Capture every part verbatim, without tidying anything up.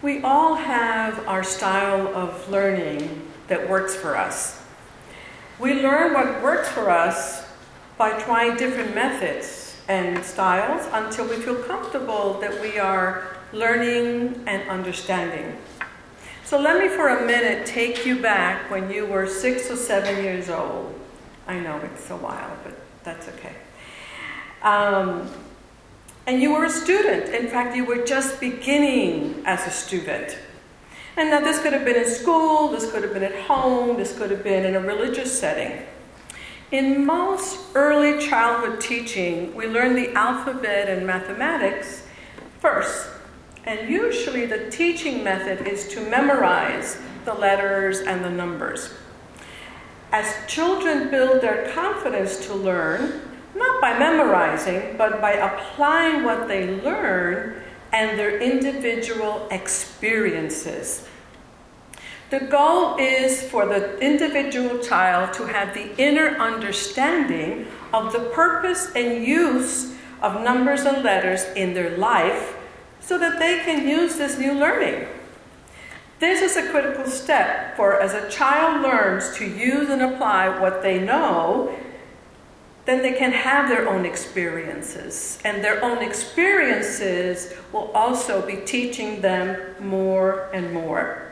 We all have our style of learning that works for us. We learn what works for us by trying different methods and styles until we feel comfortable that we are learning and understanding. So let me for a minute take you back when you were six or seven years old. I know it's a while, but that's okay. Um, and you were a student. In fact, you were just beginning as a student. And now this could have been in school, this could have been at home, this could have been in a religious setting. In most early childhood teaching, we learn the alphabet and mathematics first. And usually the teaching method is to memorize the letters and the numbers. As children build their confidence to learn, not by memorizing, but by applying what they learn and their individual experiences. The goal is for the individual child to have the inner understanding of the purpose and use of numbers and letters in their life so that they can use this new learning. This is a critical step, for as a child learns to use and apply what they know, then they can have their own experiences. And their own experiences will also be teaching them more and more.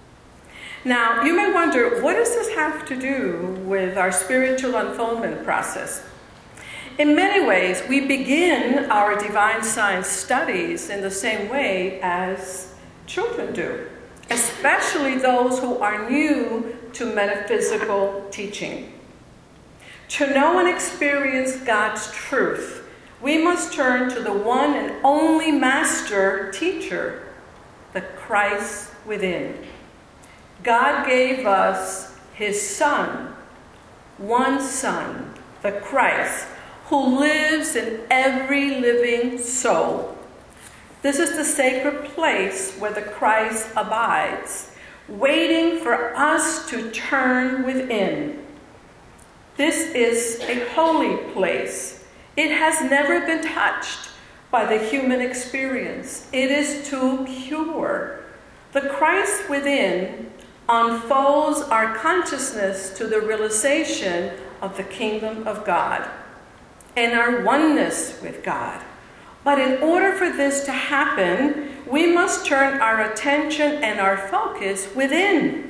Now, you may wonder, what does this have to do with our spiritual unfoldment process? In many ways, we begin our divine science studies in the same way as children do, especially those who are new to metaphysical teaching. To know and experience God's truth, we must turn to the one and only master teacher, the Christ within. God gave us his Son, one Son, the Christ, who lives in every living soul. This is the sacred place where the Christ abides, waiting for us to turn within. This is a holy place. It has never been touched by the human experience. It is too pure. The Christ within unfolds our consciousness to the realization of the kingdom of God and our oneness with God. But in order for this to happen, we must turn our attention and our focus within,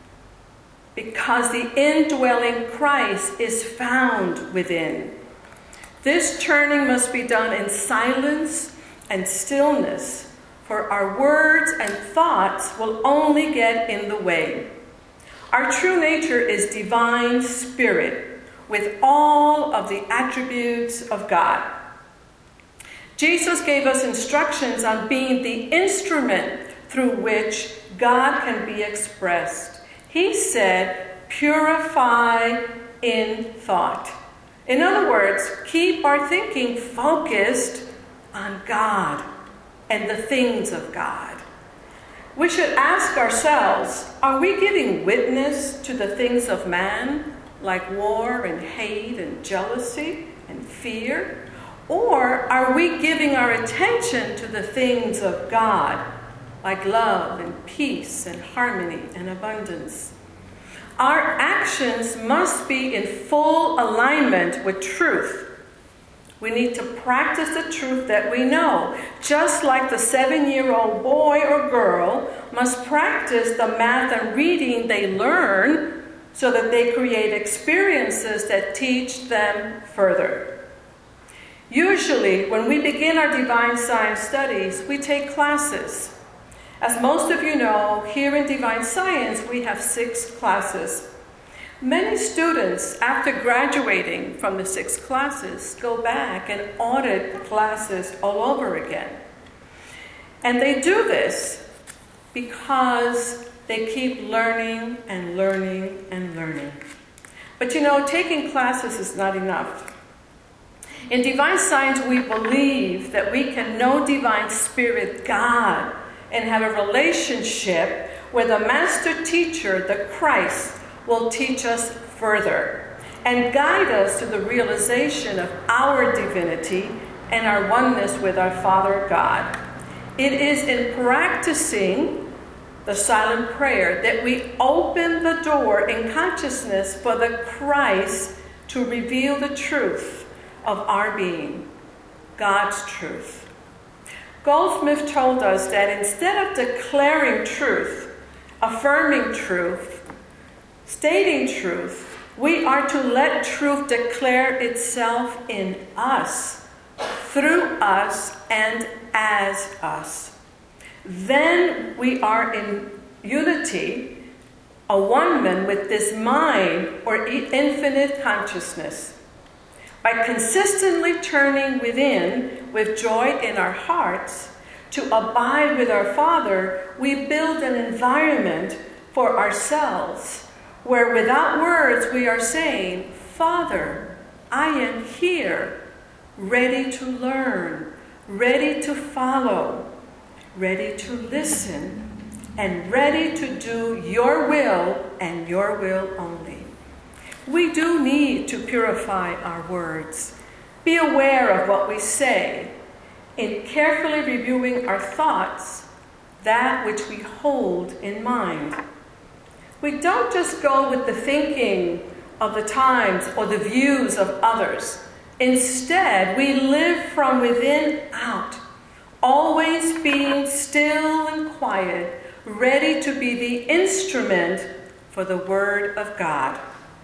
because the indwelling Christ is found within. This turning must be done in silence and stillness, for our words and thoughts will only get in the way. Our true nature is divine spirit, with all of the attributes of God. Jesus gave us instructions on being the instrument through which God can be expressed. He said, purify in thought. In other words, keep our thinking focused on God and the things of God. We should ask ourselves, are we giving witness to the things of man, like war and hate and jealousy and fear? Or are we giving our attention to the things of God, like love and peace and harmony and abundance? Our actions must be in full alignment with truth. We need to practice the truth that we know, just like the seven-year-old boy or girl must practice the math and reading they learn so that they create experiences that teach them further. Usually, when we begin our divine science studies, we take classes. As most of you know, here in Divine Science, we have six classes. Many students, after graduating from the six classes, go back and audit the classes all over again. And they do this because they keep learning and learning and learning. But you know, taking classes is not enough. In Divine Science, we believe that we can know Divine Spirit, God, and have a relationship where the Master Teacher, the Christ, will teach us further and guide us to the realization of our divinity and our oneness with our Father God. It is in practicing the silent prayer that we open the door in consciousness for the Christ to reveal the truth of our being, God's truth. Goldsmith told us that instead of declaring truth, affirming truth, stating truth, we are to let truth declare itself in us, through us, and as us. Then we are in unity, a one-man with this mind or infinite consciousness. By consistently turning within with joy in our hearts to abide with our Father, we build an environment for ourselves where without words we are saying, Father, I am here, ready to learn, ready to follow, ready to listen, and ready to do your will and your will only. We do need to purify our words. Be aware of what we say in carefully reviewing our thoughts, that which we hold in mind. We don't just go with the thinking of the times or the views of others. Instead, we live from within out, always being still and quiet, ready to be the instrument for the Word of God.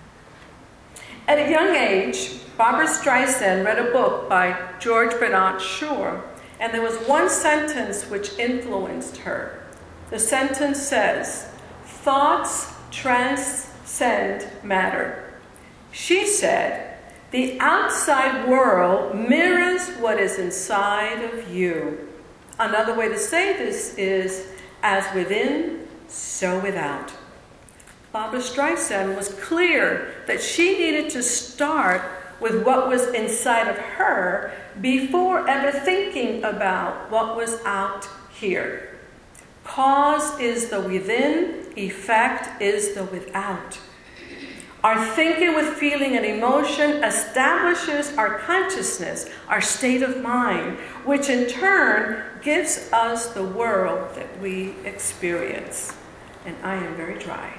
At a young age, Barbra Streisand read a book by George Bernard Shaw, and there was one sentence which influenced her. The sentence says, "Thoughts transcend matter." She said, "The outside world mirrors what is inside of you." Another way to say this is, as within, so without. Barbra Streisand was clear that she needed to start with what was inside of her before ever thinking about what was out here. Cause is the within, effect is the without. Our thinking with feeling and emotion establishes our consciousness, our state of mind, which in turn gives us the world that we experience. And I am very dry.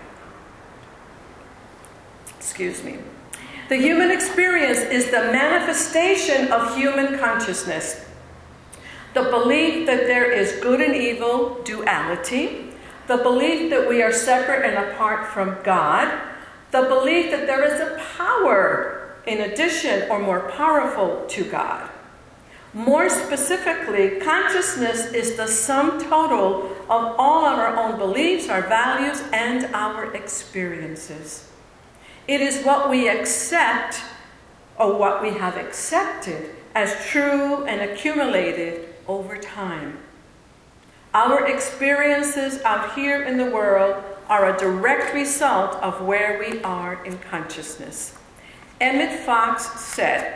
Excuse me. The human experience is the manifestation of human consciousness. The belief that there is good and evil, duality. The belief that we are separate and apart from God. The belief that there is a power in addition or more powerful to God. More specifically, consciousness is the sum total of all of our own beliefs, our values, and our experiences. It is what we accept or what we have accepted as true and accumulated over time. Our experiences out here in the world are a direct result of where we are in consciousness. Emmett Fox said,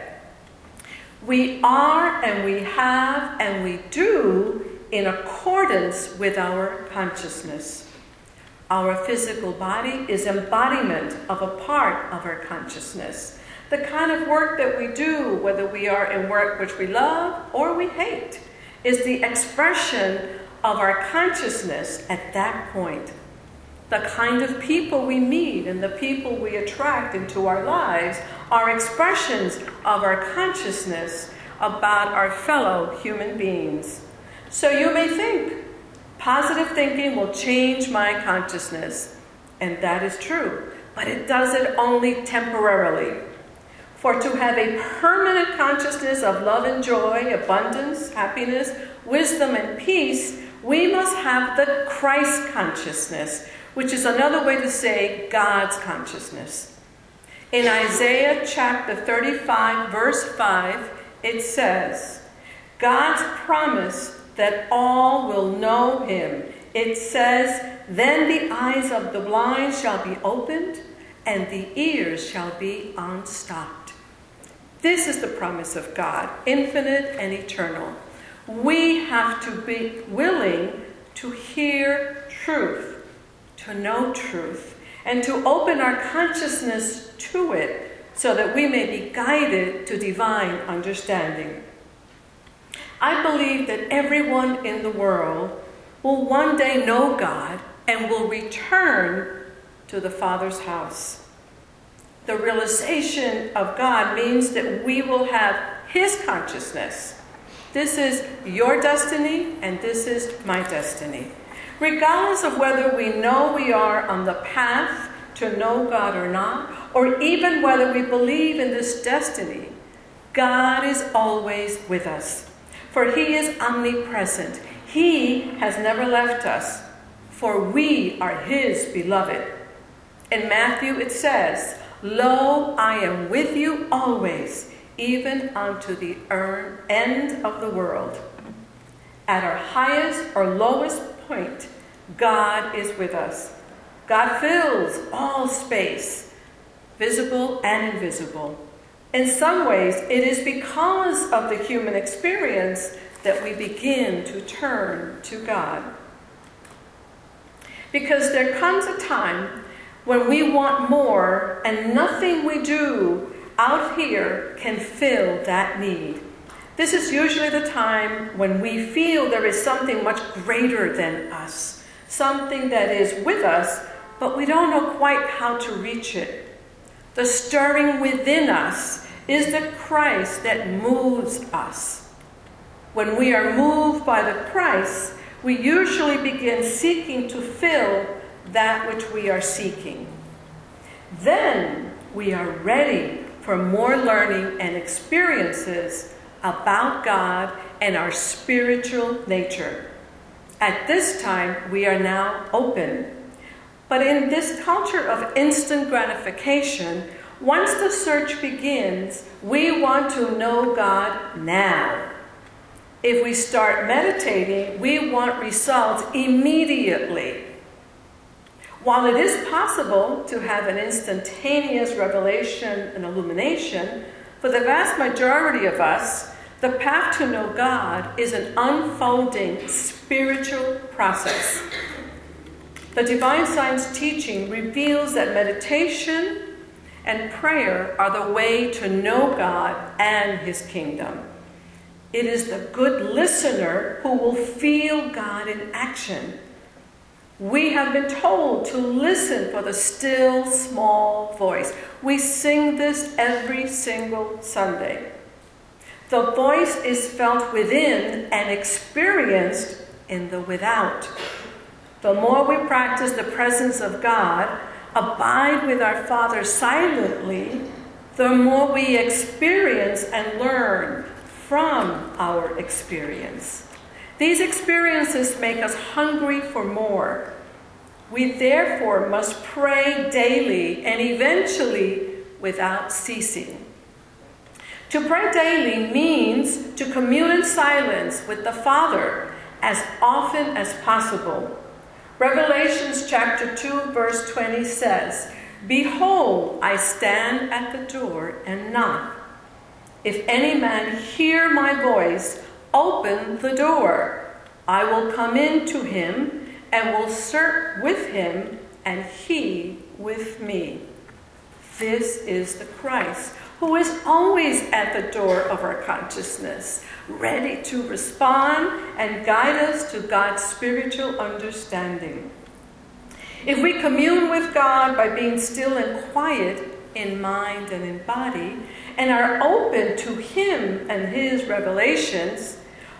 "We are and we have and we do in accordance with our consciousness." Our physical body is embodiment of a part of our consciousness. The kind of work that we do, whether we are in work which we love or we hate, is the expression of our consciousness at that point. The kind of people we meet and the people we attract into our lives are expressions of our consciousness about our fellow human beings. So you may think, positive thinking will change my consciousness. And that is true. But it does it only temporarily. For to have a permanent consciousness of love and joy, abundance, happiness, wisdom, and peace, we must have the Christ consciousness, which is another way to say God's consciousness. In Isaiah chapter thirty-five, verse five, it says, God's promise that all will know him. It says, "Then the eyes of the blind shall be opened, and the ears shall be unstopped." This is the promise of God, infinite and eternal. We have to be willing to hear truth, to know truth, and to open our consciousness to it so that we may be guided to divine understanding. I believe that everyone in the world will one day know God and will return to the Father's house. The realization of God means that we will have His consciousness. This is your destiny, and this is my destiny. Regardless of whether we know we are on the path to know God or not, or even whether we believe in this destiny, God is always with us. For He is omnipresent. He has never left us, for we are His beloved. In Matthew it says, "Lo, I am with you always, even unto the end of the world." At our highest or lowest point, God is with us. God fills all space, visible and invisible. In some ways, it is because of the human experience that we begin to turn to God. Because there comes a time when we want more, and nothing we do out here can fill that need. This is usually the time when we feel there is something much greater than us, something that is with us, but we don't know quite how to reach it. The stirring within us is the Christ that moves us. When we are moved by the Christ, we usually begin seeking to fill that which we are seeking. Then we are ready for more learning and experiences about God and our spiritual nature. At this time, we are now open. But in this culture of instant gratification, once the search begins, we want to know God now. If we start meditating, we want results immediately. While it is possible to have an instantaneous revelation and illumination, for the vast majority of us, the path to know God is an unfolding spiritual process. The Divine Science teaching reveals that meditation and prayer are the way to know God and His kingdom. It is the good listener who will feel God in action. We have been told to listen for the still small voice. We sing this every single Sunday. The voice is felt within and experienced in the without. The more we practice the presence of God, abide with our Father silently, the more we experience and learn from our experience. These experiences make us hungry for more. We therefore must pray daily and eventually without ceasing. To pray daily means to commune in silence with the Father as often as possible. Revelations chapter two, verse twenty says, "Behold, I stand at the door and knock. If any man hear my voice, open the door. I will come in to him and will sup with him, and he with me." This is the Christ who is always at the door of our consciousness, ready to respond and guide us to God's spiritual understanding. If we commune with God by being still and quiet in mind and in body, and are open to Him and His revelations,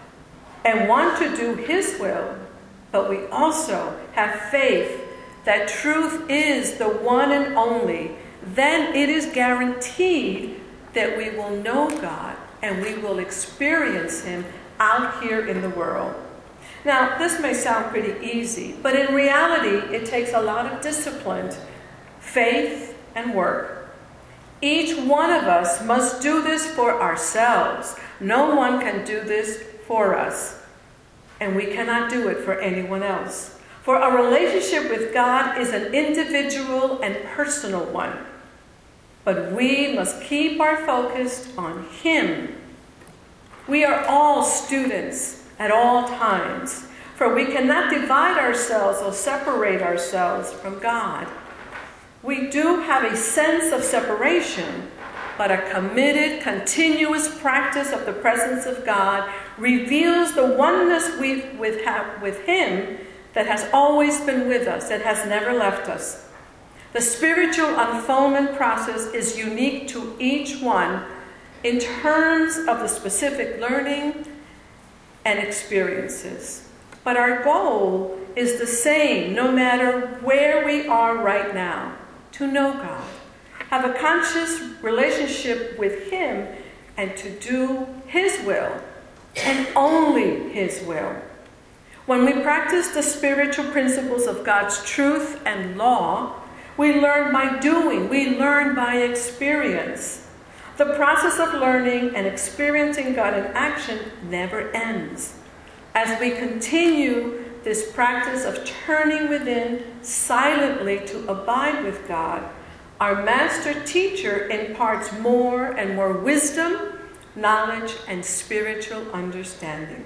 and want to do His will, but we also have faith that truth is the one and only, then it is guaranteed that we will know God and we will experience Him out here in the world. Now, this may sound pretty easy, but in reality, it takes a lot of discipline, faith, and work. Each one of us must do this for ourselves. No one can do this for us, and we cannot do it for anyone else. For our relationship with God is an individual and personal one. But we must keep our focus on Him. We are all students at all times, for we cannot divide ourselves or separate ourselves from God. We do have a sense of separation, but a committed, continuous practice of the presence of God reveals the oneness we with, have, with Him that has always been with us, that has never left us. The spiritual unfoldment process is unique to each one in terms of the specific learning and experiences. But our goal is the same no matter where we are right now, to know God, have a conscious relationship with Him, and to do His will, and only His will. When we practice the spiritual principles of God's truth and law, we learn by doing, we learn by experience. The process of learning and experiencing God in action never ends. As we continue this practice of turning within silently to abide with God, our master teacher imparts more and more wisdom, knowledge, and spiritual understanding.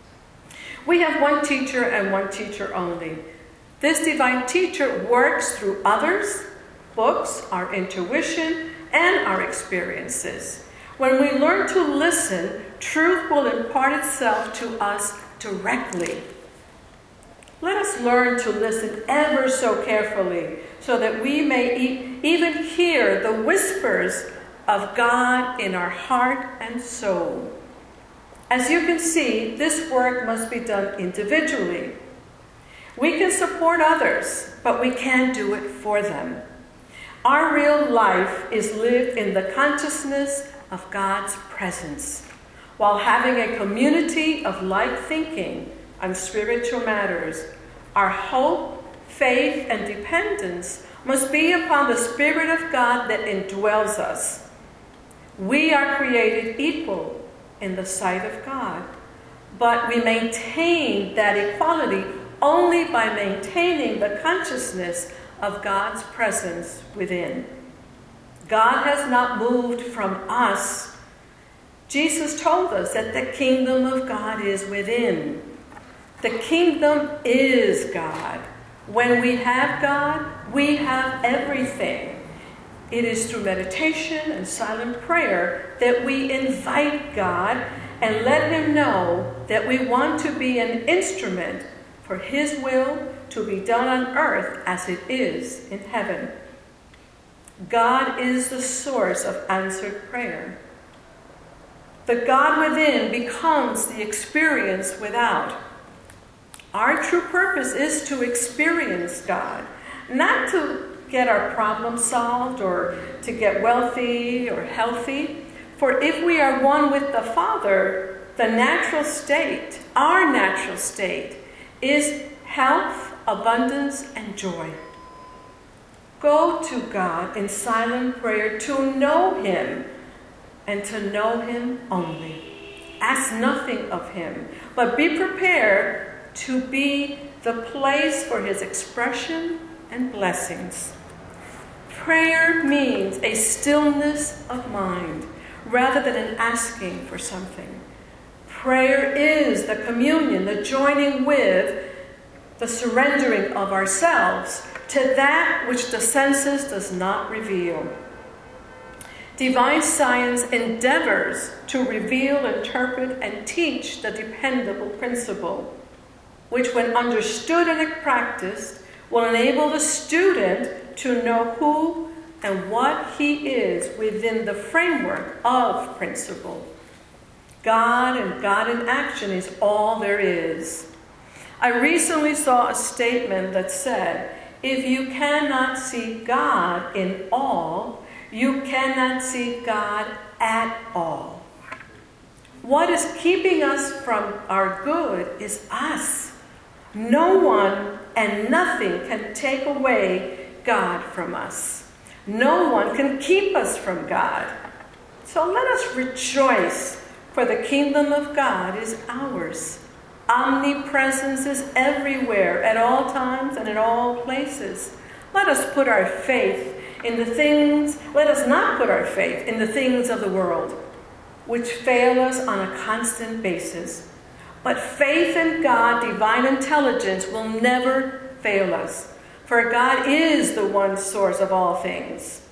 We have one teacher and one teacher only. This divine teacher works through others, books, our intuition, and our experiences. When we learn to listen, truth will impart itself to us directly. Let us learn to listen ever so carefully so that we may e- even hear the whispers of God in our heart and soul. As you can see, this work must be done individually. We can support others, but we can't do it for them. Our real life is lived in the consciousness of God's presence, while having a community of like thinking on spiritual matters. Our hope, faith, and dependence must be upon the Spirit of God that indwells us. We are created equal in the sight of God, but we maintain that equality only by maintaining the consciousness of God's presence within. God has not moved from us. Jesus told us that the kingdom of God is within. The kingdom is God. When we have God, we have everything. It is through meditation and silent prayer that we invite God and let Him know that we want to be an instrument for His will to be done on earth as it is in heaven. God is the source of answered prayer. The God within becomes the experience without. Our true purpose is to experience God, not to get our problems solved or to get wealthy or healthy. For if we are one with the Father, the natural state, our natural state, is health, abundance, and joy. Go to God in silent prayer to know Him and to know Him only. Ask nothing of Him, but be prepared to be the place for His expression and blessings. Prayer means a stillness of mind rather than an asking for something. Prayer is the communion, the joining with, the surrendering of ourselves to that which the senses does not reveal. Divine science endeavors to reveal, interpret, and teach the dependable principle, which when understood and practiced will enable the student to know who and what he is within the framework of principle. God and God in action is all there is. I recently saw a statement that said, if you cannot see God in all, you cannot see God at all. What is keeping us from our good is us. No one and nothing can take away God from us. No one can keep us from God. So let us rejoice, for the kingdom of God is ours. Omnipresence is everywhere, at all times and in all places. Let us put our faith in the things, let us not put our faith in the things of the world, which fail us on a constant basis. But faith in God, divine intelligence, will never fail us. For God is the one source of all things.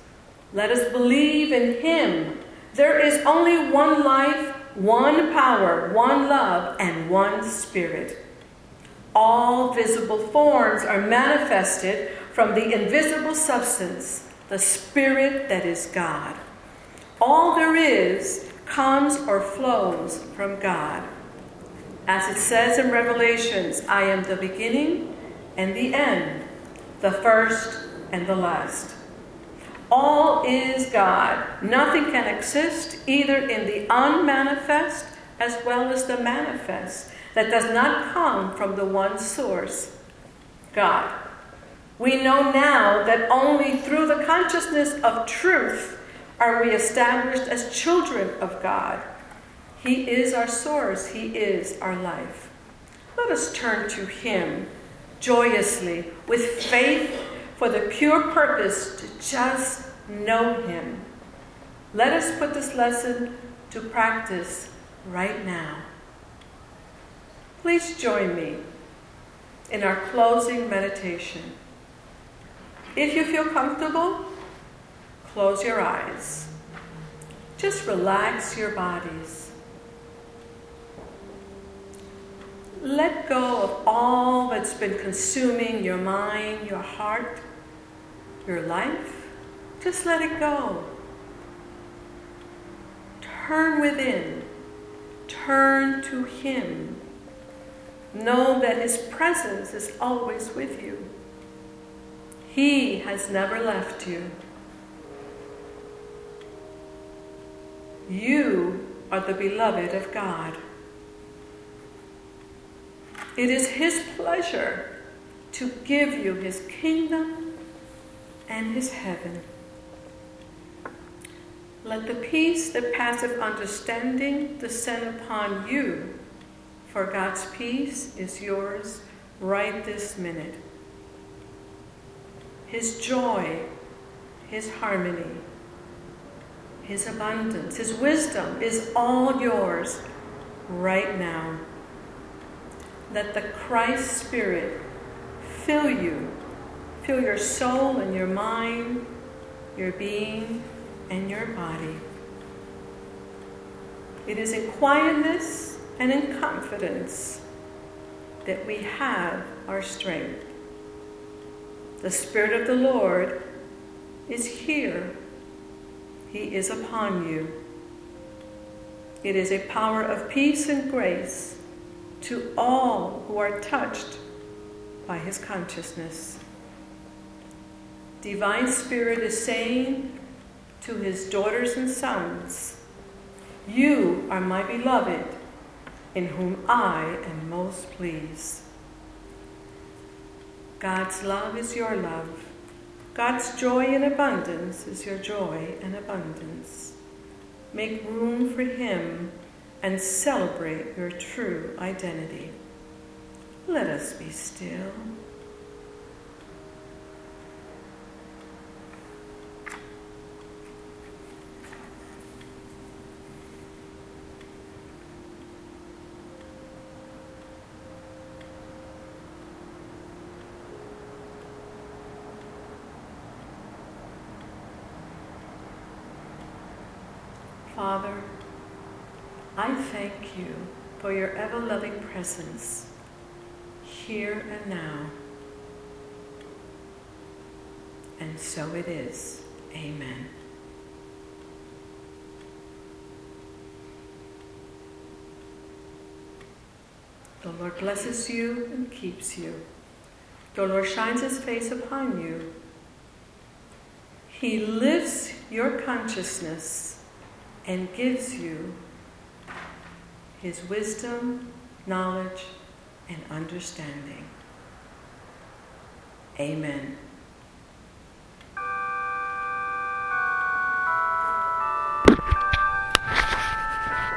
Let us believe in him. There is only one life, one power, one love, and one Spirit. All visible forms are manifested from the invisible substance, the Spirit that is God. All there is comes or flows from God. As it says in Revelations, I am the beginning and the end, the first and the last. All is God. Nothing can exist either in the unmanifest as well as the manifest that does not come from the one source, God. We know now that only through the consciousness of truth are we established as children of God. He is our source. He is our life. Let us turn to him joyously with faith for the pure purpose to just know him. Let us put this lesson to practice right now. Please join me in our closing meditation. If you feel comfortable, close your eyes. Just relax your bodies. Let go of all that's been consuming your mind, your heart, your life. Just let it go. Turn within. Turn to him. Know that his presence is always with you. He has never left you. You are the beloved of God. It is his pleasure to give you his kingdom and his heaven. Let the peace that passeth understanding descend upon you, for God's peace is yours right this minute. His joy, his harmony, his abundance, his wisdom is all yours right now. Let the Christ Spirit fill you, fill your soul and your mind, your being, and your body. It is in quietness and in confidence that we have our strength. The Spirit of the Lord is here. He is upon you. It is a power of peace and grace to all who are touched by his consciousness. Divine Spirit is saying to his daughters and sons, you are my beloved, in whom I am most pleased. God's love is your love. God's joy in abundance is your joy and abundance. Make room for him and celebrate your true identity. Let us be still. Father, I thank you for your ever-loving presence here and now. And so it is. Amen. The Lord blesses you and keeps you. The Lord shines his face upon you. He lifts your consciousness and gives you his wisdom, knowledge, and understanding. Amen.